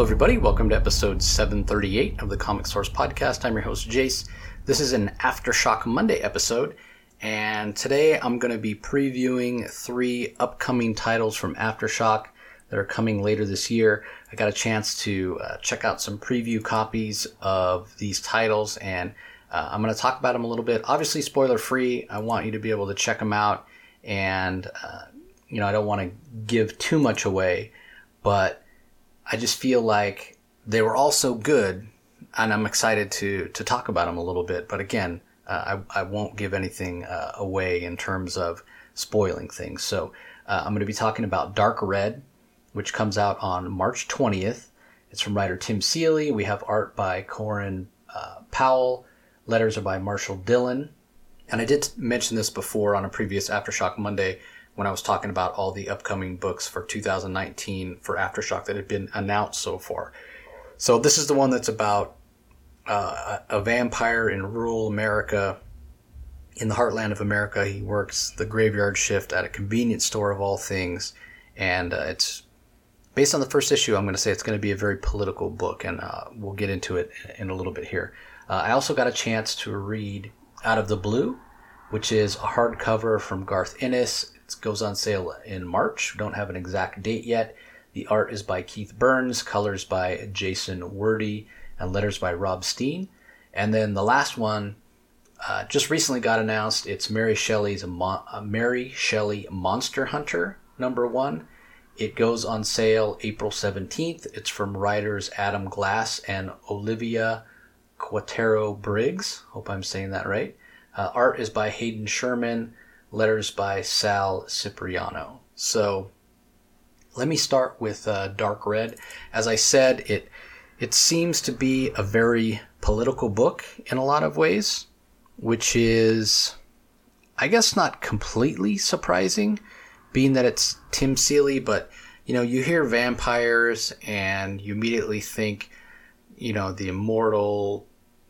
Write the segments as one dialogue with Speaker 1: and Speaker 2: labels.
Speaker 1: Hello, everybody. Welcome to episode 738 of the Comic Source Podcast. I'm your host, Jace. This is an Aftershock Monday episode, and today I'm going to be previewing 3 upcoming titles from Aftershock that are coming later this year. I got a chance to check out some preview copies of these titles, and I'm going to talk about them a little bit. Obviously, spoiler-free. I want you to be able to check them out, and I don't want to give too much away, but I just feel like they were all so good, and I'm excited to talk about them a little bit. But again, I won't give anything away in terms of spoiling things. So I'm going to be talking about Dark Red, which comes out on March 20th. It's from writer Tim Seeley. We have art by Corin Powell. Letters are by Marshall Dillon. And I did mention this before on a previous Aftershock Monday when I was talking about all the upcoming books for 2019 for Aftershock that had been announced so far. So this is the one that's about a vampire in rural America, in the heartland of America. He works the graveyard shift at a convenience store of all things, and it's based on the first issue. I'm going to say it's going to be a very political book, and we'll get into it in a little bit here. I also got a chance to read Out of the Blue, which is a hardcover from Garth Ennis. It goes on sale in March. We don't have an exact date yet. The art is by Keith Burns, colors by Jason Wordie, and letters by Rob Steen. And then the last one just recently got announced. It's Mary Shelley Monster Hunter #1. It goes on sale April 17th. It's from writers Adam Glass and Olivia Quatero Briggs. Hope I'm saying that right. Art is by Hayden Sherman, letters by Sal Cipriano. So let me start with Dark Red. As I said, it seems to be a very political book in a lot of ways, which is, I guess, not completely surprising, being that it's Tim Seeley, but you hear vampires and you immediately think, the immortal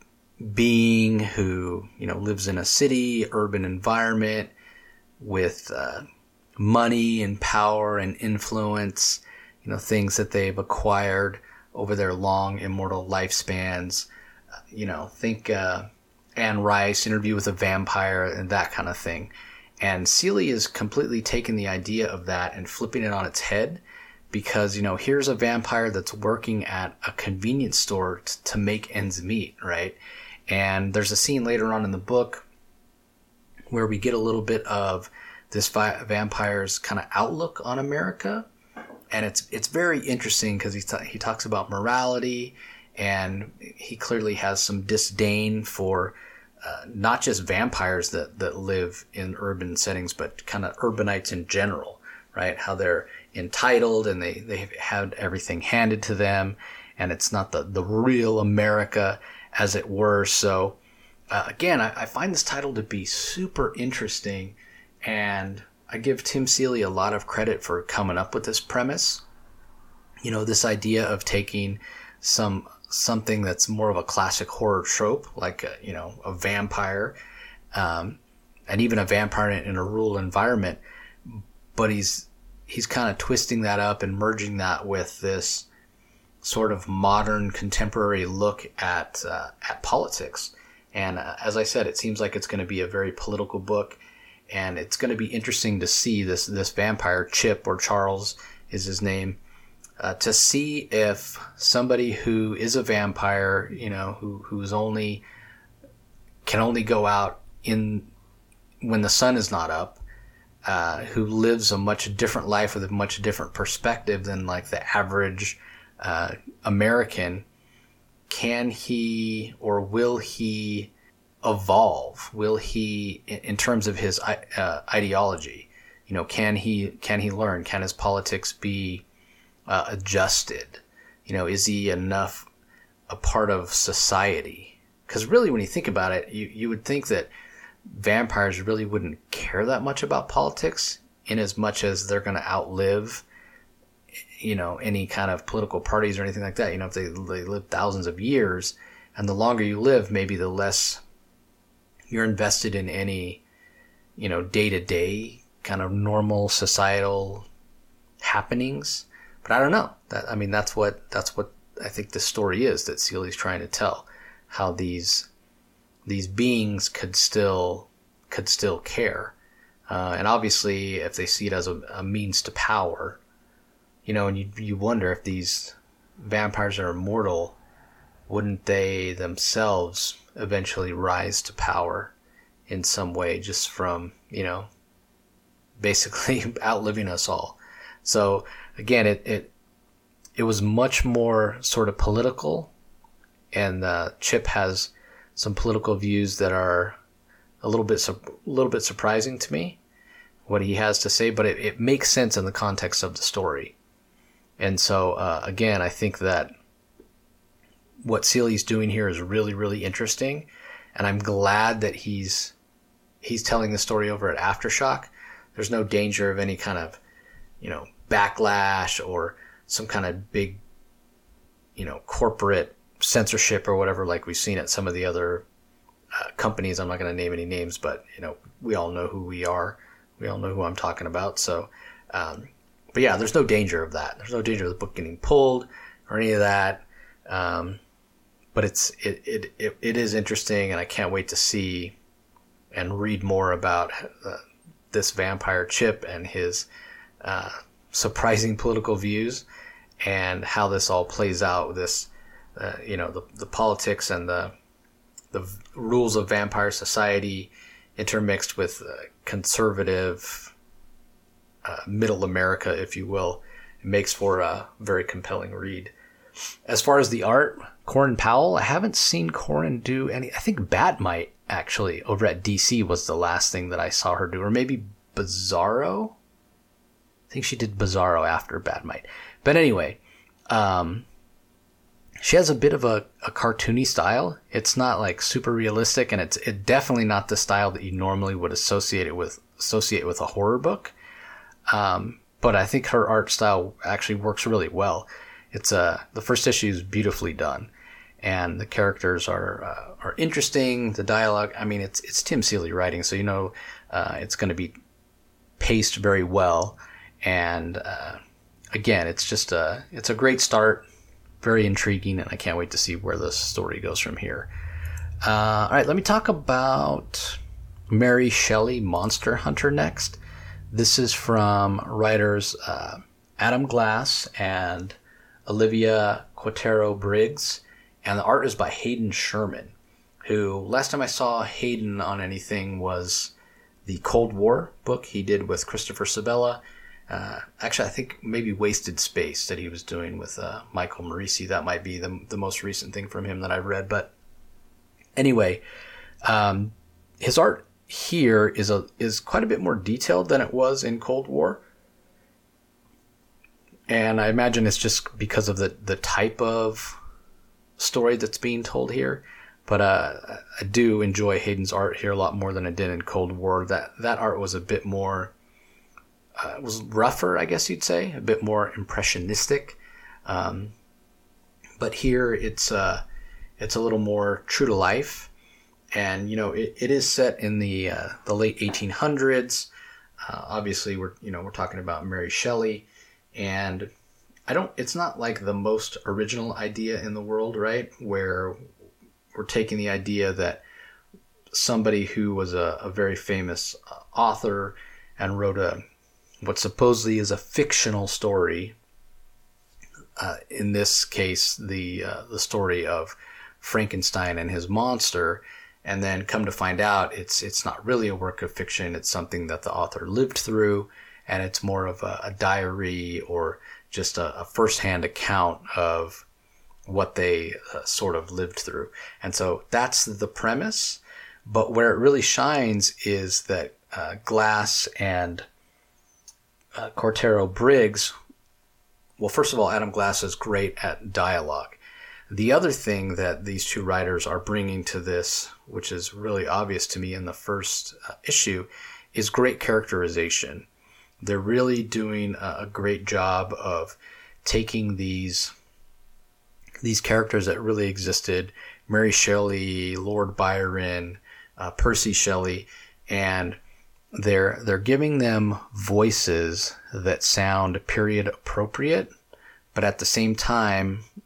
Speaker 1: being who lives in a city, urban environment with money and power and influence, things that they've acquired over their long immortal lifespans. Think Anne Rice, Interview with a Vampire, and that kind of thing. And Seeley is completely taking the idea of that and flipping it on its head, because here's a vampire that's working at a convenience store to make ends meet, right? And there's a scene later on in the book where we get a little bit of this vampire's kind of outlook on America. And it's very interesting because he talks about morality, and he clearly has some disdain for not just vampires that live in urban settings, but kind of urbanites in general, right? How they're entitled and they've had everything handed to them, and it's not the real America, as it were. So again, I find this title to be super interesting, and I give Tim Seeley a lot of credit for coming up with this premise. This idea of taking something that's more of a classic horror trope, like a vampire, and even a vampire in a rural environment, but he's kind of twisting that up and merging that with this sort of modern contemporary look at politics. And as I said, it seems like it's going to be a very political book, and it's going to be interesting to see this vampire, Chip, or Charles is his name, to see if somebody who is a vampire, who's can only go out when the sun is not up, who lives a much different life with a much different perspective than like the average American, can he or will he evolve? Will he, in terms of his ideology, can he learn? Can his politics be adjusted? Is he enough a part of society? Because really, when you think about it, you would think that vampires really wouldn't care that much about politics, in as much as they're going to outlive any kind of political parties or anything like that. If they live thousands of years, and the longer you live, maybe the less you're invested in any, day-to-day kind of normal societal happenings. But I don't know. That's what I think the story is that Seeley's trying to tell, how these beings could still care, and obviously if they see it as a means to power, and you wonder if these vampires are immortal, wouldn't they themselves eventually rise to power in some way, just from basically outliving us all. So again, it was much more sort of political, and Chip has some political views that are a little bit surprising to me, what he has to say, but it makes sense in the context of the story. And so again, I think that what Seeley's doing here is really, really interesting, and I'm glad that he's telling the story over at Aftershock. There's no danger of any kind of backlash or some kind of big corporate censorship or whatever, like we've seen at some of the other companies. I'm not going to name any names, but we all know who we are. We all know who I'm talking about. So but yeah, there's no danger of that. There's no danger of the book getting pulled or any of that. But it is interesting, and I can't wait to see and read more about this vampire Chip and his surprising political views, and how this all plays out. This, the politics and the rules of vampire society intermixed with conservative middle America, if you will. It makes for a very compelling read. As far as the art, Corin Powell, I haven't seen Corin do any. I think Batmite, actually, over at DC was the last thing that I saw her do. Or maybe Bizarro? I think she did Bizarro after Batmite. But anyway, she has a bit of a cartoony style. It's not like super realistic, and it's definitely not the style that you normally would associate with a horror book. But I think her art style actually works really well. It's the first issue is beautifully done, and the characters are interesting. The dialogue, I mean, it's Tim Seeley writing, so it's going to be paced very well. And again, it's a great start, very intriguing, and I can't wait to see where the story goes from here. All right, let me talk about Mary Shelley Monster Hunter next. This is from writers Adam Glass and Olivia Quatero Briggs, and the art is by Hayden Sherman, who last time I saw Hayden on anything was the Cold War book he did with Christopher Sabella. Actually, I think maybe Wasted Space that he was doing with Michael Morisi. That might be the most recent thing from him that I've read. But anyway, his art here is quite a bit more detailed than it was in Cold War. And I imagine it's just because of the type of story that's being told here. But I do enjoy Hayden's art here a lot more than I did in Cold War. That art was a bit more, it was rougher, I guess you'd say, a bit more impressionistic. But here it's a little more true to life. And, it is set in the late 1800s. Obviously, we're talking about Mary Shelley. And it's not like the most original idea in the world, right? Where we're taking the idea that somebody who was a very famous author and wrote what supposedly is a fictional story. In this case, the story of Frankenstein and his monster, and then come to find out it's not really a work of fiction. It's something that the author lived through, and it's more of a diary or just a first-hand account of what they sort of lived through. And so that's the premise. But where it really shines is that Glass and Quatero Briggs, well, first of all, Adam Glass is great at dialogue. The other thing that these two writers are bringing to this, which is really obvious to me in the first issue, is great characterization. They're really doing a great job of taking these characters that really existed, Mary Shelley, Lord Byron, Percy Shelley, and they're giving them voices that sound period appropriate, but at the same time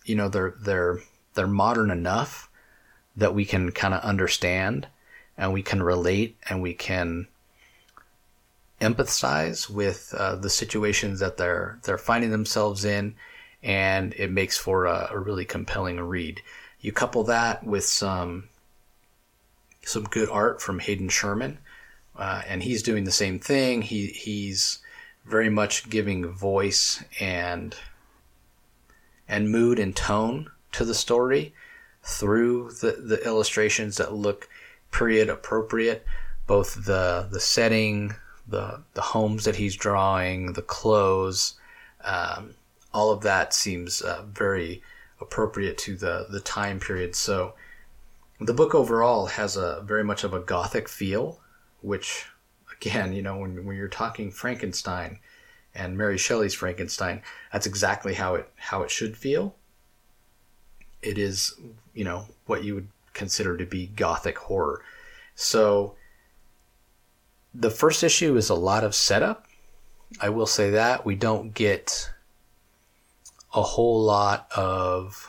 Speaker 1: they're modern enough that we can kind of understand and we can relate and we can empathize with the situations that they're finding themselves in, and it makes for a really compelling read. You couple that with some good art from Hayden Sherman, and he's doing the same thing. He's very much giving voice and mood and tone to the story through the illustrations that look period appropriate, both the setting, the homes that he's drawing, the clothes, all of that seems very appropriate to the time period. So the book overall has a very much of a Gothic feel, which, again, when you're talking Frankenstein and Mary Shelley's Frankenstein, that's exactly how it should feel. It is, what you would consider to be Gothic horror. So the first issue is a lot of setup. I will say that we don't get a whole lot of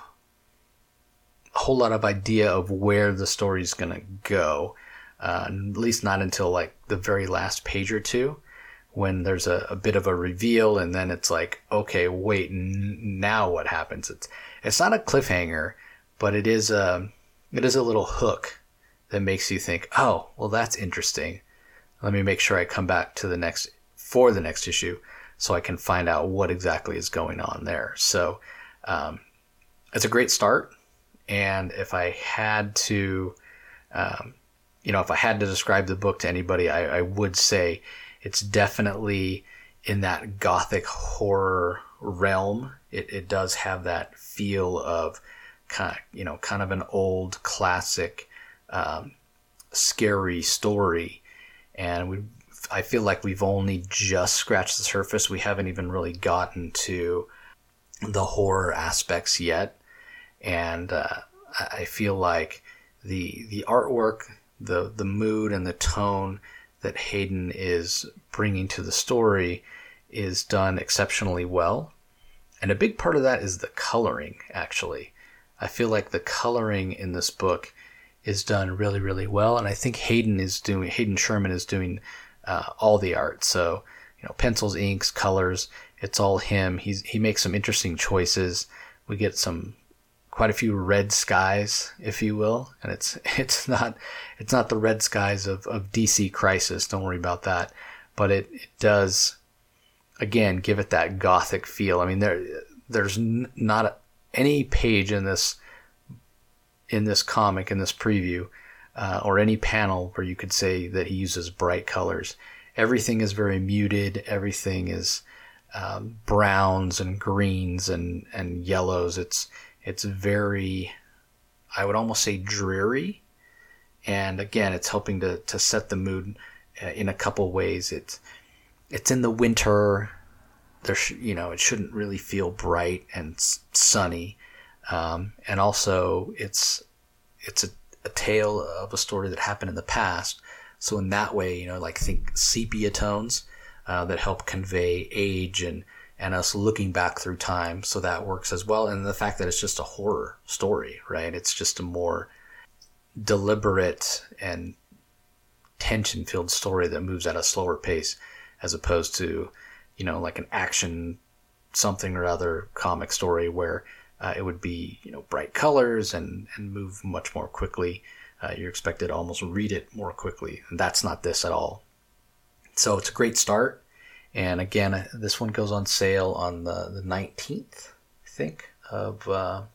Speaker 1: idea of where the story's going to go, at least not until like the very last page or two, when there's a bit of a reveal, and then it's like, okay, wait, now what happens? It's not a cliffhanger, but it is a little hook that makes you think, oh, well, that's interesting. Let me make sure I come back to the next issue so I can find out what exactly is going on there. So it's a great start. And if I had to, describe the book to anybody, I would say it's definitely in that Gothic horror realm. It does have that feel of kind of an old classic, scary story. And I feel like we've only just scratched the surface. We haven't even really gotten to the horror aspects yet. And I feel like the artwork, the mood and the tone that Hayden is bringing to the story is done exceptionally well. And a big part of that is the coloring, actually. I feel like the coloring in this book is done really, really well. And I think Hayden Sherman is doing all the art. So, pencils, inks, colors, it's all him. He makes some interesting choices. We get quite a few red skies, if you will. And it's not the red skies of DC Crisis. Don't worry about that. But it does, again, give it that Gothic feel. I mean, there's not any page in this comic, in this preview, or any panel where you could say that he uses bright colors. Everything is very muted. Everything is browns and greens and yellows. It's very, I would almost say, dreary. And again, it's helping to set the mood in a couple ways. It's in the winter. It shouldn't really feel bright and sunny. And also it's a tale of a story that happened in the past. So in that way, think sepia tones that help convey age and us looking back through time. So that works as well. And the fact that it's just a horror story, right? It's just a more deliberate and tension-filled story that moves at a slower pace, as opposed to, like an action something or other comic story where it would be, bright colors and move much more quickly. You're expected to almost read it more quickly. And that's not this at all. So it's a great start. And again, this one goes on sale on the 19th, I think, of, the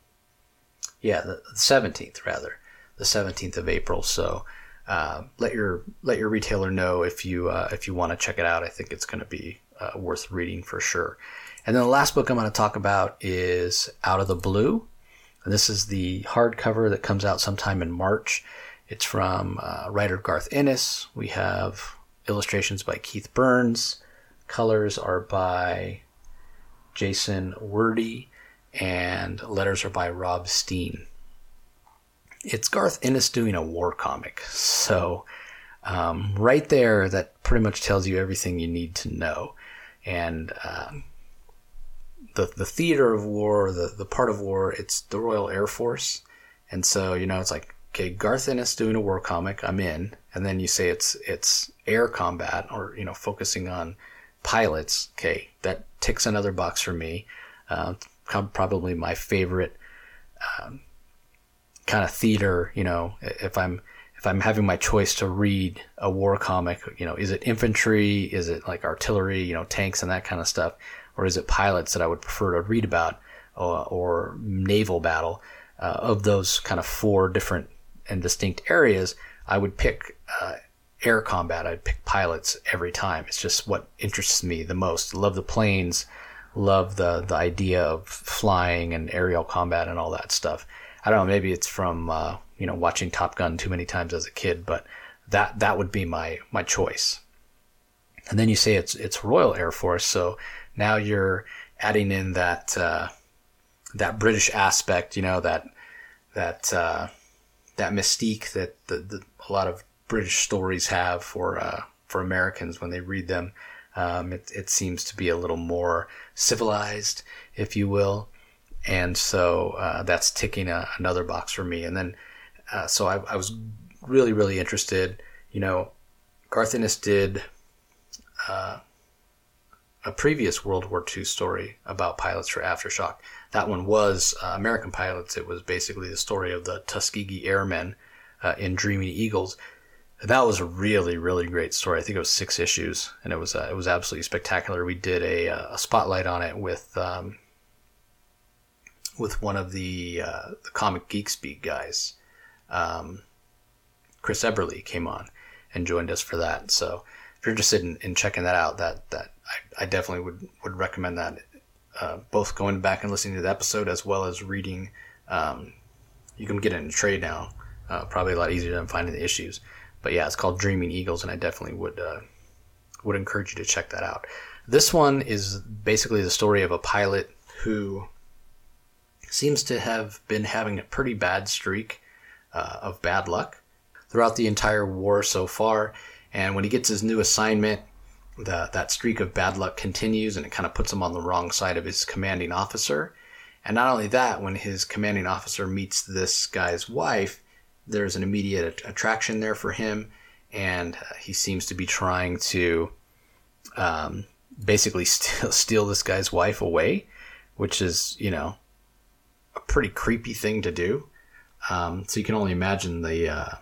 Speaker 1: 17th, rather. The 17th of April. So let your retailer know if you want to check it out. I think it's going to be worth reading for sure. And then the last book I'm going to talk about is Out of the Blue. And this is the hardcover that comes out sometime in March. It's from writer Garth Ennis. We have illustrations by Keith Burns. Colors are by Jason Wordie. And letters are by Rob Steen. It's Garth Ennis doing a war comic. So right there, that pretty much tells you everything you need to know. And the theater of war, the part of war, it's the Royal Air Force. And so, it's like, okay, Garth Ennis doing a war comic, I'm in. And then you say it's air combat, or, focusing on pilots. Okay, that ticks another box for me. Probably my favorite kind of theater. If I'm having my choice to read a war comic, is it infantry? Is it like artillery, tanks and that kind of stuff? Or is it pilots that I would prefer to read about, or naval battle? Of those kind of 4 different and distinct areas, I would pick air combat. I'd pick pilots every time. It's just what interests me the most. Love the planes, love the idea of flying and aerial combat and all that stuff. I don't know, maybe it's from watching Top Gun too many times as a kid, but that would be my choice. And then you say it's Royal Air Force, so now you're adding in that British aspect, that mystique that a lot of British stories have for Americans when they read them. It seems to be a little more civilized, if you will, and so that's ticking another box for me. And then so I was really, really interested. Garth Ennis did a previous World War II story about pilots for Aftershock. That one was American pilots. It was basically the story of the Tuskegee Airmen in Dreaming Eagles. And that was a really, really great story. I think it was 6 issues, and it was absolutely spectacular. We did a spotlight on it with one of the Comic Geek Speak guys. Chris Eberly came on and joined us for that. So if you're interested in checking that out, that I definitely would recommend that. Both going back and listening to the episode as well as reading. You can get it in a trade now, probably a lot easier than finding the issues. But yeah, it's called Dreaming Eagles, and I definitely would encourage you to check that out. This one is basically the story of a pilot who seems to have been having a pretty bad streak of bad luck throughout the entire war so far. And when he gets his new assignment, that streak of bad luck continues, and it kind of puts him on the wrong side of his commanding officer. And not only that, when his commanding officer meets this guy's wife, there's an immediate attraction there for him, and he seems to be trying to basically steal this guy's wife away, which is, a pretty creepy thing to do. So you can only imagine the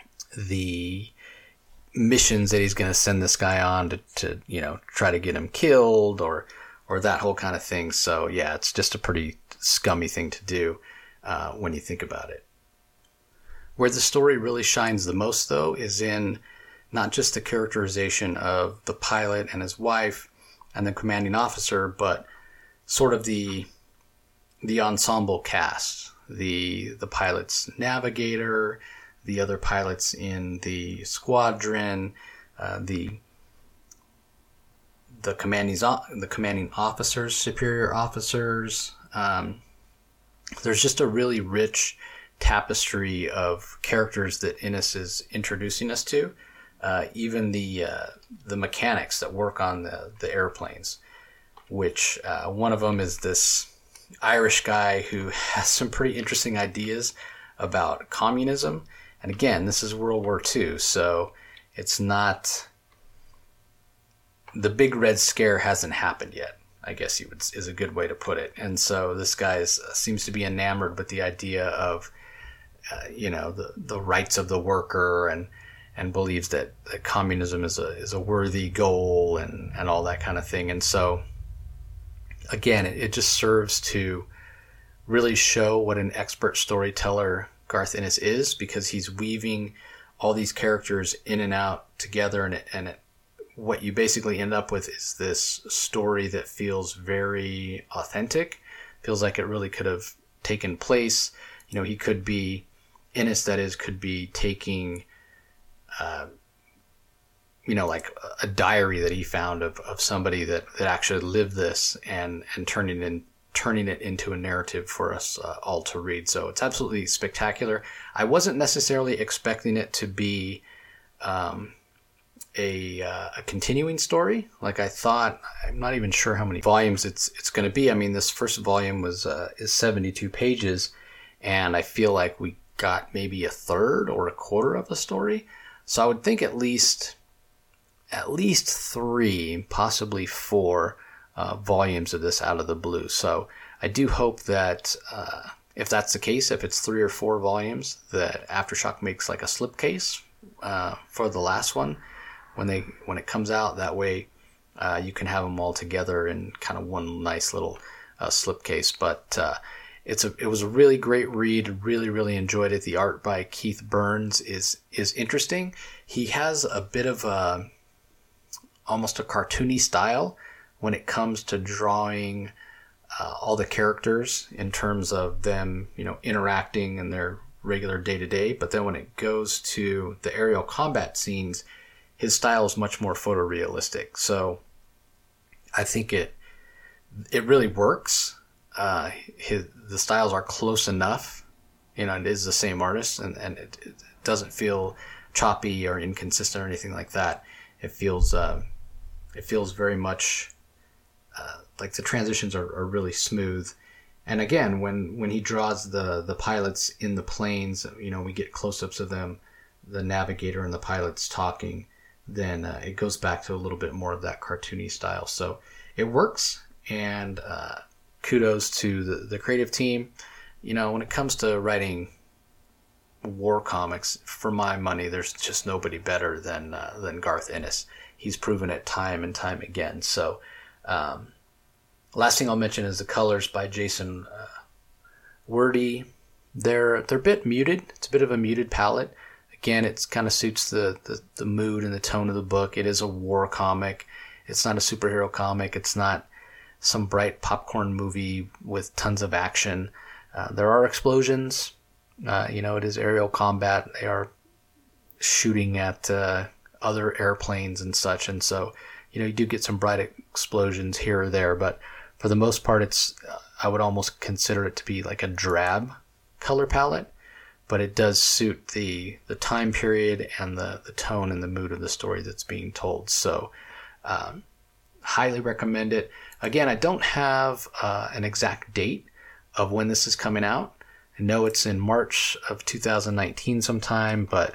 Speaker 1: missions that he's going to send this guy on to try to get him killed or that whole kind of thing. So yeah, it's just a pretty scummy thing to do when you think about it. Where the story really shines the most, though, is in not just the characterization of the pilot and his wife and the commanding officer, but sort of the ensemble cast, the pilot's navigator, the other pilots in the squadron, the commanding officers, superior officers. There's just a really rich tapestry of characters that Ennis is introducing us to. Even the mechanics that work on the airplanes, which one of them is this Irish guy who has some pretty interesting ideas about communism. And again, this is World War II, so it's not... The big Red Scare hasn't happened yet, I guess is a good way to put it. And so this guy seems to be enamored with the idea of, the rights of the worker, and believes that communism is a worthy goal and all that kind of thing. And so, again, it just serves to really show what an expert storyteller Garth Ennis is, because he's weaving all these characters in and out together, and what you basically end up with is this story that feels very authentic, feels like it really could have taken place. He could be, Ennis that is, could be taking like a diary that he found of somebody that actually lived this and turning it into a narrative for us all to read. So it's absolutely spectacular. I wasn't necessarily expecting it to be a continuing story. Like I thought, I'm not even sure how many volumes it's going to be. I mean, this first volume is 72 pages, and I feel like we got maybe a third or a quarter of the story. So I would think at least 3, possibly 4 volumes of this out of the blue. So I do hope that if that's the case, if it's 3 or 4 volumes, that Aftershock makes like a slipcase for the last one when it comes out. That way you can have them all together in kind of one nice little slipcase. But it was a really great read. Really, really enjoyed it. The art by Keith Burns is interesting. He has a bit of almost a cartoony style when it comes to drawing all the characters in terms of them, interacting in their regular day-to-day. But then when it goes to the aerial combat scenes, his style is much more photorealistic. So I think it really works. The styles are close enough. It is the same artist, and it doesn't feel choppy or inconsistent or anything like that. It feels very much like the transitions are really smooth. And again, when he draws the pilots in the planes, we get close-ups of them, the navigator and the pilots talking, then it goes back to a little bit more of that cartoony style. So it works, and kudos to the creative team. When it comes to writing war comics, for my money, there's just nobody better than Garth Ennis. He's proven it time and time again. So last thing I'll mention is the colors by Jason Wordie. They're a bit muted. It's a bit of a muted palette. Again, it kind of suits the mood and the tone of the book. It is a war comic. It's not a superhero comic. It's not some bright popcorn movie with tons of action. There are explosions. It is aerial combat. They are shooting at other airplanes and such. And so, you do get some bright explosions here or there. But for the most part, I would almost consider it to be like a drab color palette. But it does suit the time period and the tone and the mood of the story that's being told. So highly recommend it. Again, I don't have an exact date of when this is coming out. I know it's in March of 2019 sometime, but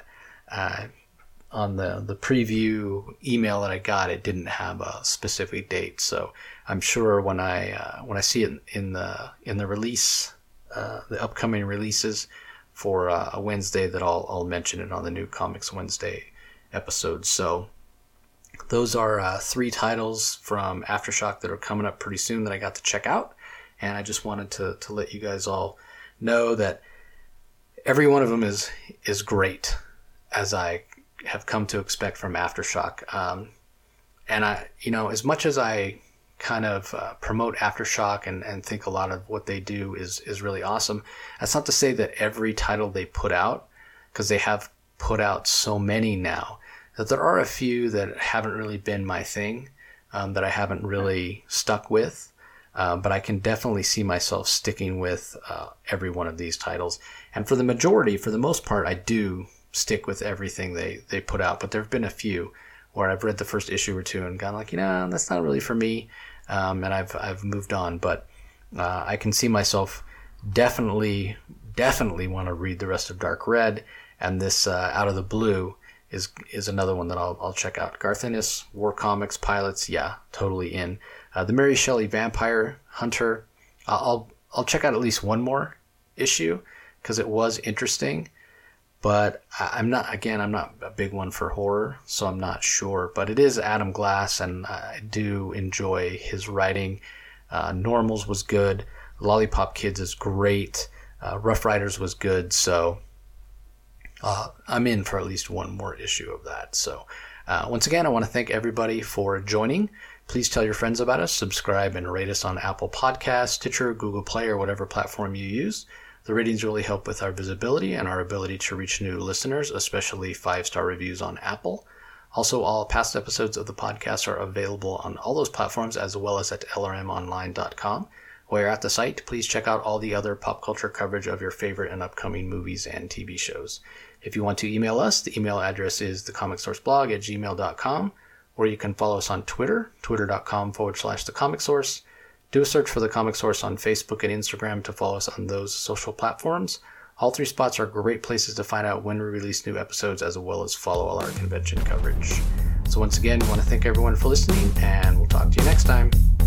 Speaker 1: on the preview email that I got, it didn't have a specific date. So I'm sure when I see it in the release, the upcoming releases for a Wednesday, that I'll mention it on the New Comics Wednesday episode. So those are 3 titles from Aftershock that are coming up pretty soon that I got to check out. And I just wanted to let you guys all know that every one of them is great, as I have come to expect from Aftershock. And I, as much as I kind of promote Aftershock and think a lot of what they do is really awesome, that's not to say that every title they put out, because they have put out so many now, that there are a few that haven't really been my thing, that I haven't really stuck with. But I can definitely see myself sticking with every one of these titles. And for the most part, I do stick with everything they put out. But there have been a few where I've read the first issue or two and gone like, that's not really for me. And I've moved on. But I can see myself definitely want to read the rest of Dark Red. And this Out of the Blue is another one that I'll check out. Garth Ennis, War Comics, Pilots, yeah, totally in. The Mary Shelley Vampire Hunter, I'll check out at least one more issue because it was interesting. But I'm not a big one for horror, so I'm not sure. But it is Adam Glass, and I do enjoy his writing. Normals was good. Lollipop Kids is great. Rough Riders was good. So I'm in for at least one more issue of that. So once again, I want to thank everybody for joining. Please tell your friends about us. Subscribe and rate us on Apple Podcasts, Stitcher, Google Play, or whatever platform you use. The ratings really help with our visibility and our ability to reach new listeners, especially 5-star reviews on Apple. Also, all past episodes of the podcast are available on all those platforms as well as at lrmonline.com. While you're at the site, please check out all the other pop culture coverage of your favorite and upcoming movies and TV shows. If you want to email us, the email address is thecomicsourceblog@gmail.com, or you can follow us on Twitter, twitter.com/thecomicsource. Do a search for The Comic Source on Facebook and Instagram to follow us on those social platforms. All three spots are great places to find out when we release new episodes, as well as follow all our convention coverage. So once again, we want to thank everyone for listening, and we'll talk to you next time.